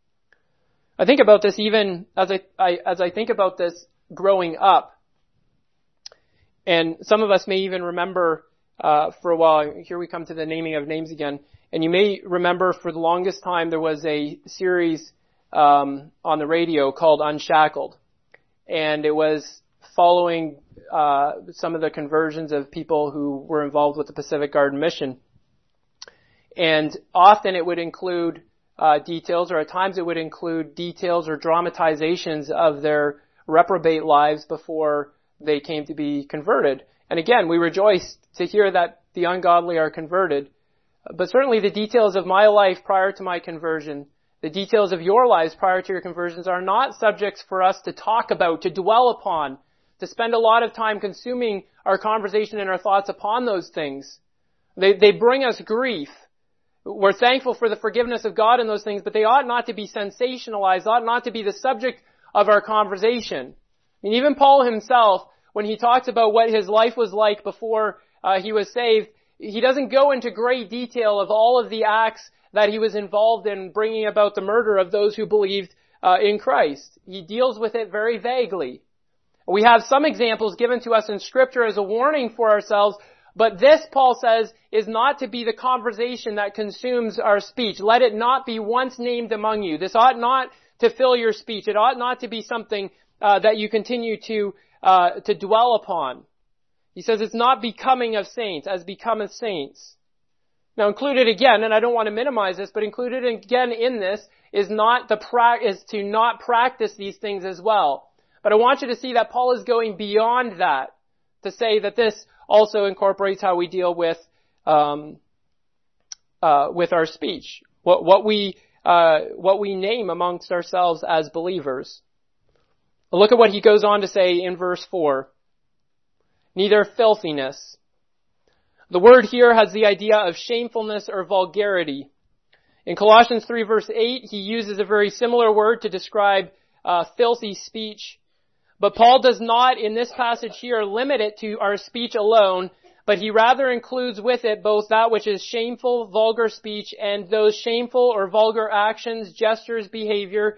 I think about this even as I think about this growing up. And some of us may even remember for a while. Here we come to the naming of names again. And you may remember for the longest time there was a series on the radio called Unshackled. And it was following some of the conversions of people who were involved with the Pacific Garden Mission. And often it would include details, or at times it would include details or dramatizations of their reprobate lives before they came to be converted. And again, we rejoice to hear that the ungodly are converted. But certainly the details of my life prior to my conversion, the details of your lives prior to your conversions are not subjects for us to talk about, to dwell upon, to spend a lot of time consuming our conversation and our thoughts upon those things. They bring us grief. We're thankful for the forgiveness of God in those things, but they ought not to be sensationalized, ought not to be the subject of our conversation. I mean, even Paul himself, when he talks about what his life was like before he was saved, he doesn't go into great detail of all of the acts that he was involved in bringing about the murder of those who believed in Christ. He deals with it very vaguely. We have some examples given to us in Scripture as a warning for ourselves, but this, Paul says, is not to be the conversation that consumes our speech. Let it not be once named among you. This ought not to fill your speech. It ought not to be something that you continue to dwell upon. He says it's not becoming of saints, as becometh saints. Now included again, and I don't want to minimize this, but included again in this is to not practice these things as well. But I want you to see that Paul is going beyond that to say that this also incorporates how we deal with our speech, what we name amongst ourselves as believers. Look at what he goes on to say in verse 4. Neither filthiness. The word here has the idea of shamefulness or vulgarity. In Colossians 3 verse 8, he uses a very similar word to describe filthy speech. But Paul does not, in this passage here, limit it to our speech alone, but he rather includes with it both that which is shameful, vulgar speech, and those shameful or vulgar actions, gestures, behavior,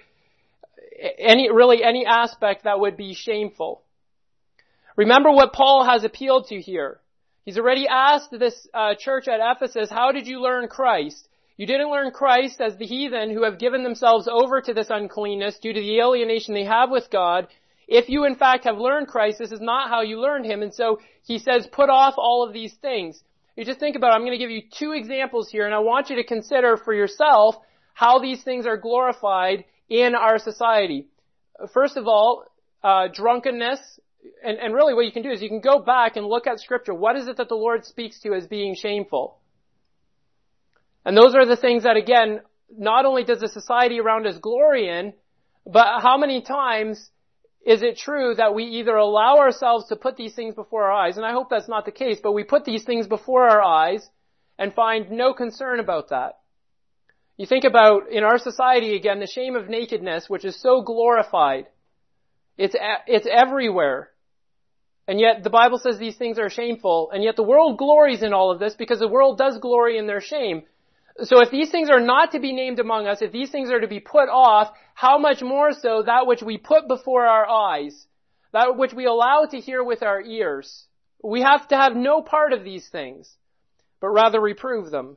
any aspect that would be shameful. Remember what Paul has appealed to here. He's already asked this church at Ephesus, how did you learn Christ? You didn't learn Christ as the heathen who have given themselves over to this uncleanness due to the alienation they have with God. If you in fact have learned Christ, this is not how you learned Him. And so he says, put off all of these things. You just think about it. I'm going to give you two examples here, and I want you to consider for yourself how these things are glorified in our society. First of all, drunkenness. And really what you can do is you can go back and look at Scripture. What is it that the Lord speaks to as being shameful? And those are the things that, again, not only does the society around us glory in, but how many times is it true that we either allow ourselves to put these things before our eyes, and I hope that's not the case, but we put these things before our eyes and find no concern about that. You think about, in our society, again, the shame of nakedness, which is so glorified. It's everywhere. And yet the Bible says these things are shameful, and yet the world glories in all of this because the world does glory in their shame. So if these things are not to be named among us, if these things are to be put off, how much more so that which we put before our eyes, that which we allow to hear with our ears. We have to have no part of these things, but rather reprove them.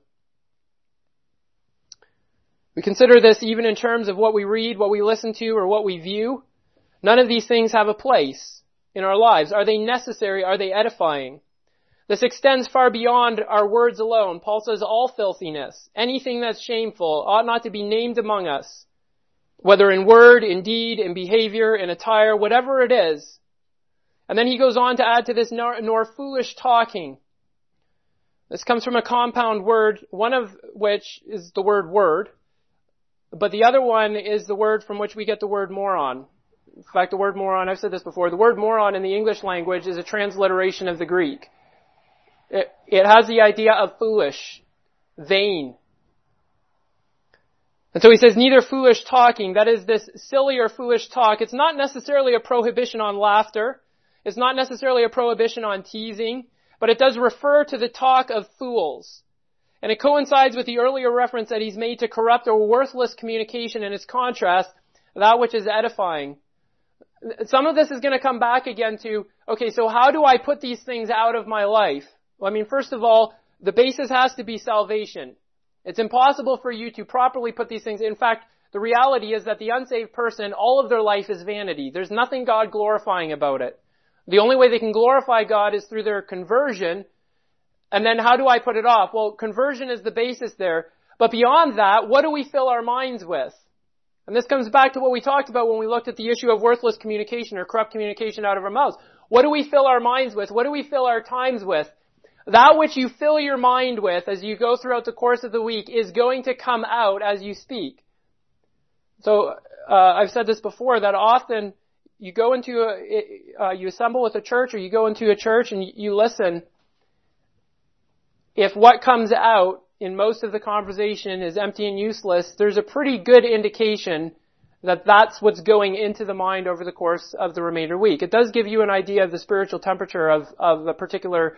We consider this even in terms of what we read, what we listen to, or what we view. None of these things have a place in our lives. Are they necessary? Are they edifying? This extends far beyond our words alone. Paul says all filthiness, anything that's shameful, ought not to be named among us, whether in word, in deed, in behavior, in attire, whatever it is. And then he goes on to add to this, nor foolish talking. This comes from a compound word, one of which is the word, but the other one is the word from which we get the word moron. In fact, the word moron, I've said this before, the word moron in the English language is a transliteration of the Greek. It has the idea of foolish, vain. And so he says, neither foolish talking, that is this silly or foolish talk. It's not necessarily a prohibition on laughter. It's not necessarily a prohibition on teasing, but it does refer to the talk of fools. And it coincides with the earlier reference that he's made to corrupt or worthless communication, and its contrast, that which is edifying. Some of this is going to come back again to, okay, so how do I put these things out of my life? Well, I mean, first of all, the basis has to be salvation. It's impossible for you to properly put these things. In fact, the reality is that the unsaved person, all of their life is vanity. There's nothing God glorifying about it. The only way they can glorify God is through their conversion. And then how do I put it off? Well, conversion is the basis there. But beyond that, what do we fill our minds with? And this comes back to what we talked about when we looked at the issue of worthless communication or corrupt communication out of our mouths. What do we fill our minds with? What do we fill our times with? That which you fill your mind with as you go throughout the course of the week is going to come out as you speak. So, I've said this before, that often you go into you assemble with a church, or you go into a church and you listen. If what comes out in most of the conversation is empty and useless, there's a pretty good indication that that's what's going into the mind over the course of the remainder week. It does give you an idea of the spiritual temperature of a particular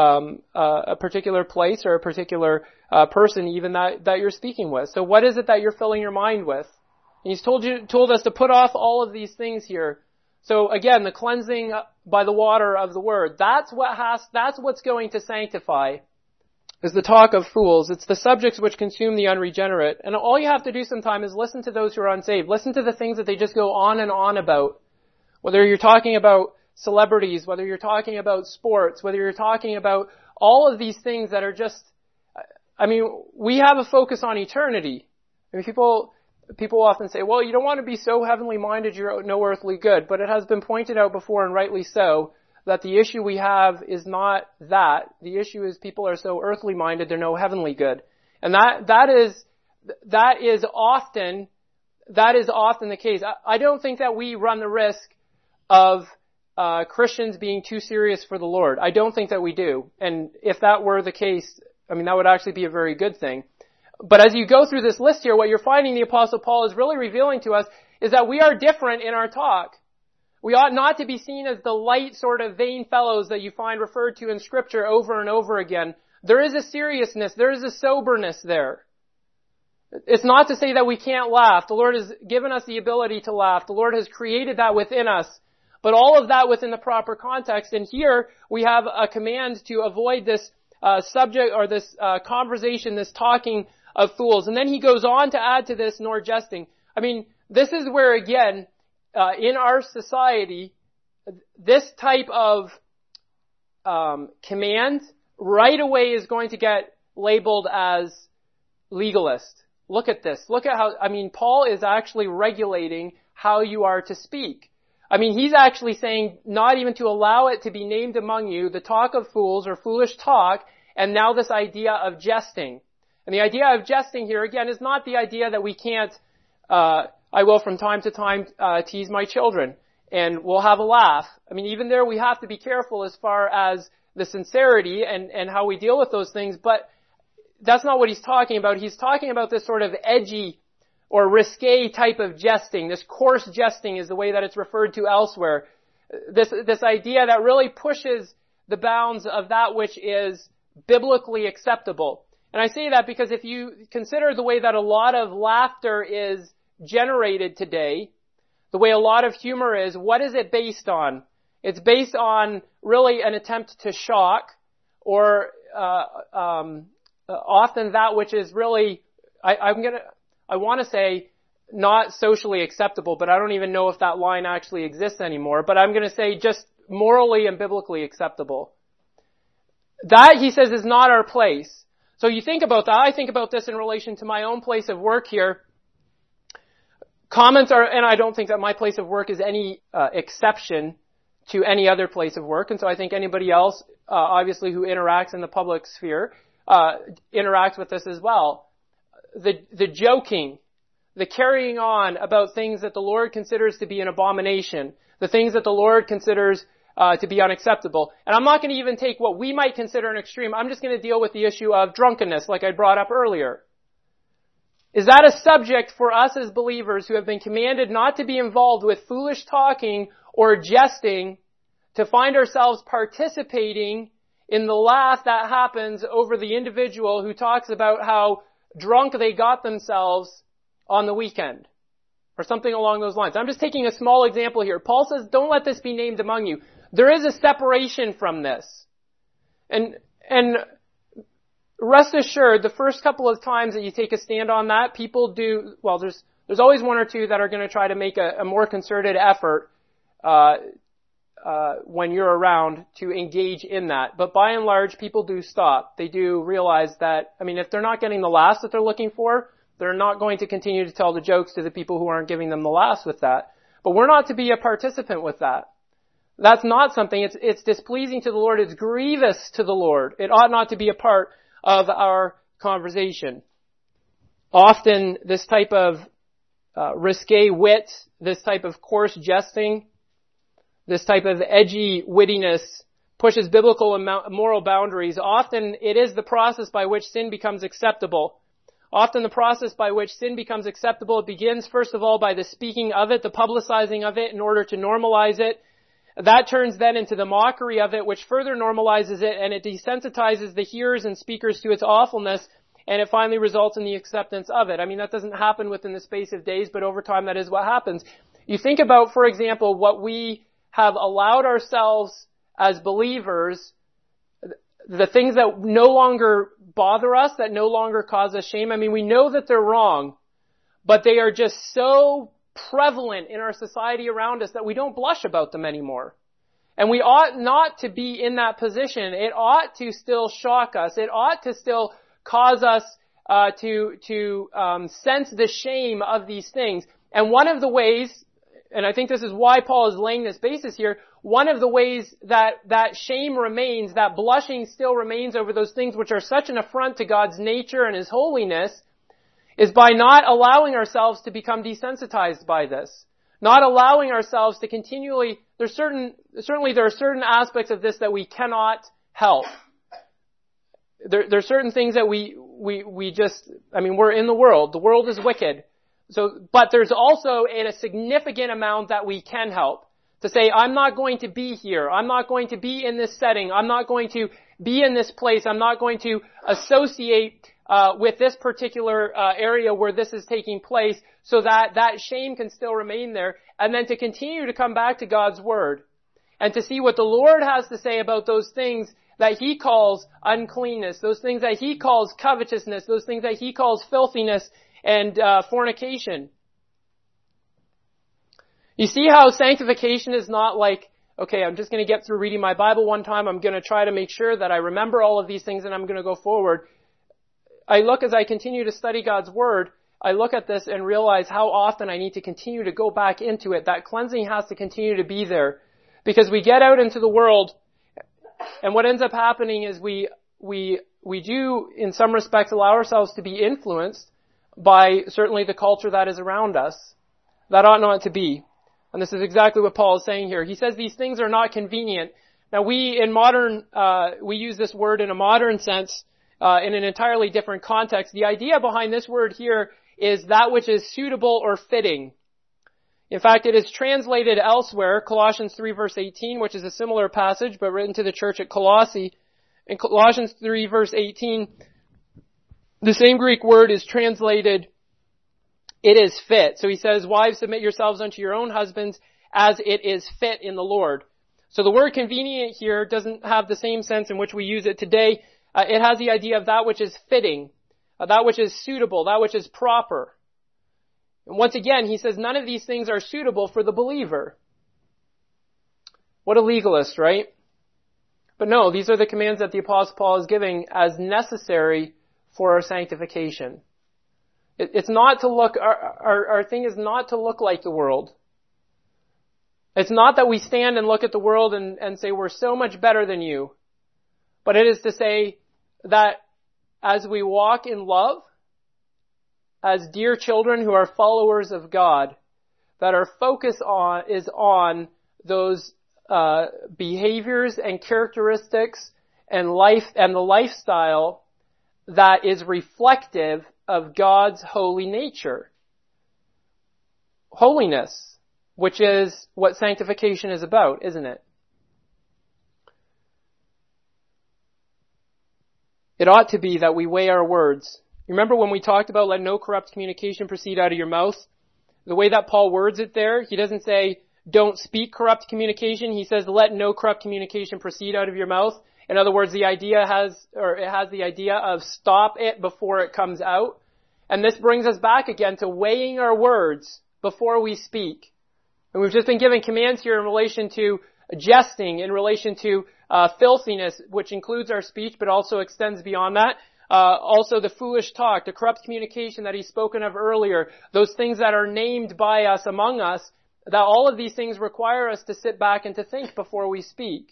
place or a particular person even that you're speaking with. So what is it that you're filling your mind with? And he's told us to put off all of these things here. So again, the cleansing by the water of the word, that's what's going to sanctify, is the talk of fools. It's the subjects which consume the unregenerate. And all you have to do sometimes is listen to those who are unsaved. Listen to the things that they just go on and on about. Whether you're talking about celebrities, whether you're talking about sports, whether you're talking about all of these things that are just, I mean, we have a focus on eternity. I mean, people often say, well, you don't want to be so heavenly minded you're no earthly good. But it has been pointed out before, and rightly so, that the issue we have is not that. The issue is people are so earthly minded they're no heavenly good. And that is often the case. I don't think that we run the risk of Christians being too serious for the Lord. I don't think that we do. And if that were the case, I mean, that would actually be a very good thing. But as you go through this list here, what you're finding the Apostle Paul is really revealing to us is that we are different in our talk. We ought not to be seen as the light sort of vain fellows that you find referred to in Scripture over and over again. There is a seriousness, there is a soberness there. It's not to say that we can't laugh. The Lord has given us the ability to laugh. The Lord has created that within us. But all of that within the proper context. And here we have a command to avoid this subject or this conversation, this talking of fools. And then he goes on to add to this, nor jesting. I mean, this is where, again, in our society, this type of command right away is going to get labeled as legalist. Look at this. Look at how, I mean, Paul is actually regulating how you are to speak. I mean, he's actually saying not even to allow it to be named among you, the talk of fools or foolish talk, and now this idea of jesting. And the idea of jesting here, again, is not the idea that we can't, I will from time to time tease my children, and we'll have a laugh. I mean, even there we have to be careful as far as the sincerity and how we deal with those things, but that's not what he's talking about. He's talking about this sort of edgy or risque type of jesting. This coarse jesting is the way that it's referred to elsewhere. This idea that really pushes the bounds of that which is biblically acceptable. And I say that because if you consider the way that a lot of laughter is generated today, the way a lot of humor is, what is it based on? It's based on really an attempt to shock, or often that which is really, I want to say not socially acceptable, but I don't even know if that line actually exists anymore. But I'm going to say just morally and biblically acceptable. That, he says, is not our place. So you think about that. I think about this in relation to my own place of work here. Comments are, and I don't think that my place of work is any exception to any other place of work. And so I think anybody else, obviously, who interacts in the public sphere, interacts with this as well. The joking, the carrying on about things that the Lord considers to be an abomination, the things that the Lord considers to be unacceptable. And I'm not going to even take what we might consider an extreme. I'm just going to deal with the issue of drunkenness, like I brought up earlier. Is that a subject for us as believers who have been commanded not to be involved with foolish talking or jesting, to find ourselves participating in the laugh that happens over the individual who talks about how drunk they got themselves on the weekend, or something along those lines? I'm just taking a small example here. Paul says, don't let this be named among you. There is a separation from this. And And rest assured, the first couple of times that you take a stand on that, people do, well, there's always one or two that are going to try to make a more concerted effort, when you're around to engage in that. But by and large, people do stop. They do realize that, if they're not getting the laughs that they're looking for, they're not going to continue to tell the jokes to the people who aren't giving them the laughs with that. But we're not to be a participant with that. That's not something, it's displeasing to the Lord, it's grievous to the Lord. It ought not to be a part of our conversation. Often this type of risque wit, this type of coarse jesting, this type of edgy wittiness pushes biblical and moral boundaries. Often it is the process by which sin becomes acceptable. Often the process by which sin becomes acceptable, it begins first of all by the speaking of it, the publicizing of it in order to normalize it. That turns then into the mockery of it, which further normalizes it, and it desensitizes the hearers and speakers to its awfulness, and it finally results in the acceptance of it. That doesn't happen within the space of days, but over time that is what happens. You think about, for example, what we have allowed ourselves as believers, the things that no longer bother us, that no longer cause us shame. We know that they're wrong, but they are just so prevalent in our society around us that we don't blush about them anymore. And we ought not to be in that position. It ought to still shock us. It ought to still cause us to sense the shame of these things. And one of the ways, and I think this is why Paul is laying this basis here, one of the ways that shame remains, that blushing still remains over those things which are such an affront to God's nature and His holiness, is by not allowing ourselves to become desensitized by this. Not allowing ourselves to continually, certainly there are certain aspects of this that we cannot help. There are certain things that we just, we're in the world. The world is wicked. But there's also a significant amount that we can help. To say, I'm not going to be here. I'm not going to be in this setting. I'm not going to be in this place. I'm not going to associate with this particular area where this is taking place, so that shame can still remain there. And then to continue to come back to God's Word and to see what the Lord has to say about those things that He calls uncleanness, those things that He calls covetousness, those things that He calls filthiness and fornication. You see how sanctification is not like, okay, I'm just going to get through reading my Bible one time, I'm going to try to make sure that I remember all of these things and I'm going to go forward. As I continue to study God's Word, I look at this and realize how often I need to continue to go back into it. That cleansing has to continue to be there. Because we get out into the world, and what ends up happening is we do, in some respects, allow ourselves to be influenced by certainly the culture that is around us. That ought not to be. And this is exactly what Paul is saying here. He says these things are not convenient. Now we use this word in a modern sense, in an entirely different context. The idea behind this word here is that which is suitable or fitting. In fact, it is translated elsewhere, Colossians 3 verse 18, which is a similar passage, but written to the church at Colossae. In Colossians 3 verse 18, the same Greek word is translated, it is fit. So he says, wives, submit yourselves unto your own husbands as it is fit in the Lord. So the word convenient here doesn't have the same sense in which we use it today. It has the idea of that which is fitting, that which is suitable, that which is proper. And once again, he says none of these things are suitable for the believer. What a legalist, right? But no, these are the commands that the Apostle Paul is giving as necessary for our sanctification. It's not to look, our thing is not to look like the world. It's not that we stand and look at the world and say we're so much better than you. But it is to say that as we walk in love, as dear children who are followers of God, that our focus is on those behaviors and characteristics and life and the lifestyle that is reflective of God's holy nature. Holiness, which is what sanctification is about, isn't it? It ought to be that we weigh our words. Remember when we talked about let no corrupt communication proceed out of your mouth? The way that Paul words it there, he doesn't say don't speak corrupt communication. He says let no corrupt communication proceed out of your mouth. In other words, it has the idea of stop it before it comes out. And this brings us back again to weighing our words before we speak. And we've just been given commands here in relation to jesting, in relation to filthiness, which includes our speech, but also extends beyond that. Also the foolish talk, the corrupt communication that he's spoken of earlier, those things that are named by us among us, that all of these things require us to sit back and to think before we speak.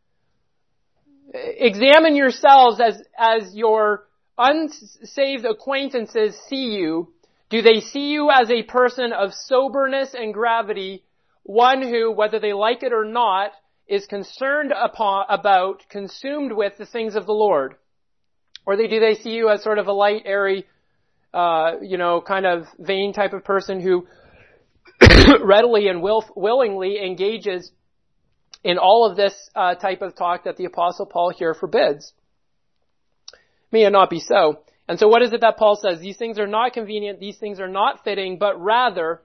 Examine yourselves as your unsaved acquaintances see you. Do they see you as a person of soberness and gravity, one who, whether they like it or not, is concerned about, consumed with the things of the Lord? Or do they see you as sort of a light, airy, kind of vain type of person who readily and willingly engages in all of this type of talk that the Apostle Paul here forbids? May it not be so. And so what is it that Paul says? These things are not convenient, these things are not fitting, but rather,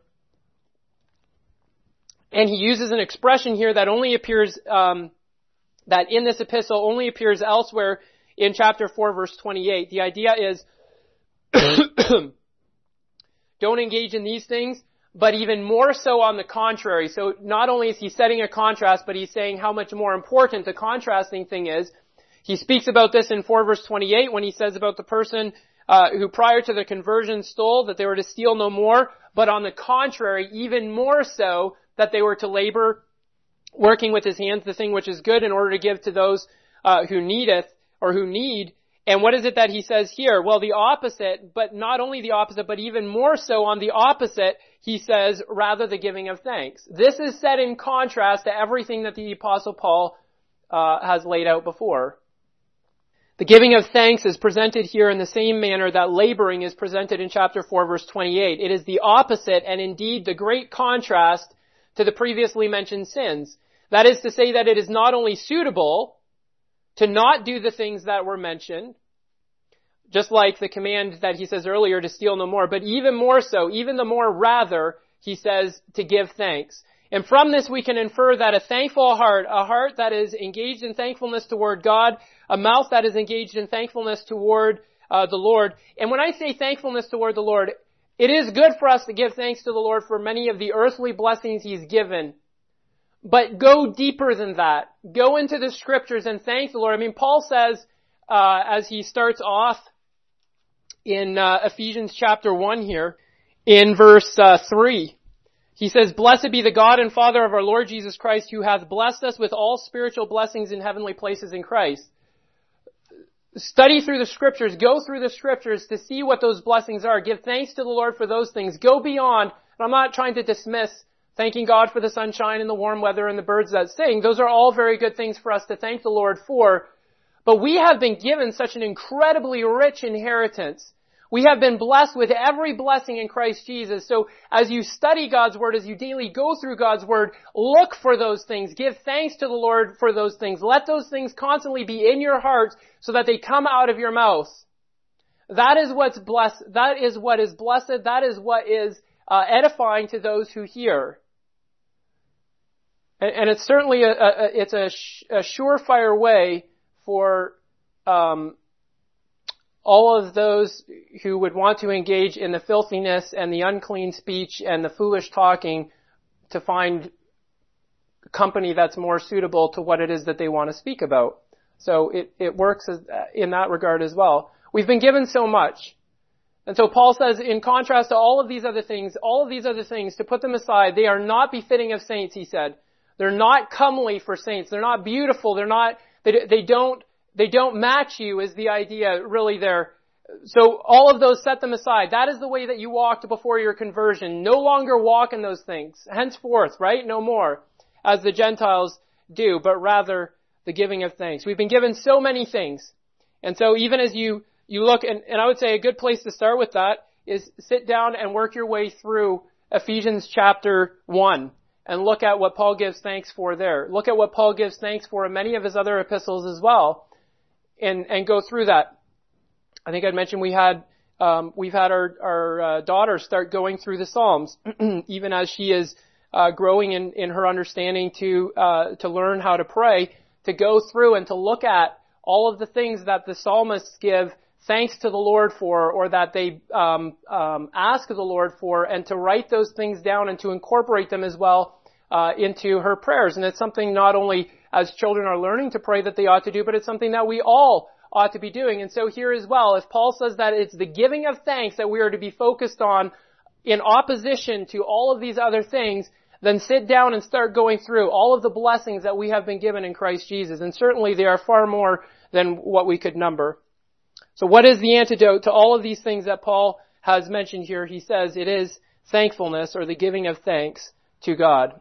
and he uses an expression here that only appears, that in this epistle only appears elsewhere in chapter 4, verse 28. The idea is, don't engage in these things, but even more so on the contrary. So not only is he setting a contrast, but he's saying how much more important the contrasting thing is. He speaks about this in 4 verse 28 when he says about the person who prior to their conversion stole, that they were to steal no more, but on the contrary, even more so, that they were to labor, working with his hands the thing which is good in order to give to those who needeth or who need. And what is it that he says here? Well, the opposite, but not only the opposite, but even more so on the opposite, he says, rather the giving of thanks. This is set in contrast to everything that the Apostle Paul has laid out before. The giving of thanks is presented here in the same manner that laboring is presented in chapter 4, verse 28. It is the opposite and indeed the great contrast to the previously mentioned sins. That is to say that it is not only suitable to not do the things that were mentioned, just like the command that he says earlier to steal no more, but even more so, even the more rather, he says to give thanks. And from this we can infer that a thankful heart, a heart that is engaged in thankfulness toward God, a mouth that is engaged in thankfulness toward the Lord. And when I say thankfulness toward the Lord, it is good for us to give thanks to the Lord for many of the earthly blessings He's given. But go deeper than that. Go into the scriptures and thank the Lord. I mean, Paul says, as he starts off in Ephesians chapter 1 here, in verse 3, he says, "Blessed be the God and Father of our Lord Jesus Christ, who hath blessed us with all spiritual blessings in heavenly places in Christ." Study through the scriptures, go through the scriptures to see what those blessings are. Give thanks to the Lord for those things. Go beyond, and I'm not trying to dismiss thanking God for the sunshine and the warm weather and the birds that sing. Those are all very good things for us to thank the Lord for. But we have been given such an incredibly rich inheritance. We have been blessed with every blessing in Christ Jesus. So as you study God's Word, as you daily go through God's Word, look for those things. Give thanks to the Lord for those things. Let those things constantly be in your heart so that they come out of your mouth. That is what's blessed. That is what is blessed. That is what is edifying to those who hear. And it's certainly a surefire way for all of those who would want to engage in the filthiness and the unclean speech and the foolish talking to find company that's more suitable to what it is that they want to speak about. So it works in that regard as well. We've been given so much. And so Paul says, in contrast to all of these other things, to put them aside, they are not befitting of saints, he said. They're not comely for saints. They're not beautiful. They don't match you is the idea really there. So all of those, set them aside. That is the way that you walked before your conversion. No longer walk in those things. Henceforth, right? No more, as the Gentiles do, but rather the giving of thanks. We've been given so many things. And so even as you look, and I would say a good place to start with that is sit down and work your way through Ephesians chapter 1. And look at what Paul gives thanks for there. Look at what Paul gives thanks for in many of his other epistles as well. And go through that. I think I'd mentioned we've had our daughter start going through the Psalms, even as she is growing in her understanding to learn how to pray, to go through and to look at all of the things that the psalmists give thanks to the Lord for, or that they ask of the Lord for, and to write those things down and to incorporate them as well into her prayers. And it's something not only as children are learning to pray that they ought to do, but it's something that we all ought to be doing. And so here as well, if Paul says that it's the giving of thanks that we are to be focused on in opposition to all of these other things, then sit down and start going through all of the blessings that we have been given in Christ Jesus. And certainly they are far more than what we could number. So what is the antidote to all of these things that Paul has mentioned here? He says it is thankfulness, or the giving of thanks to God.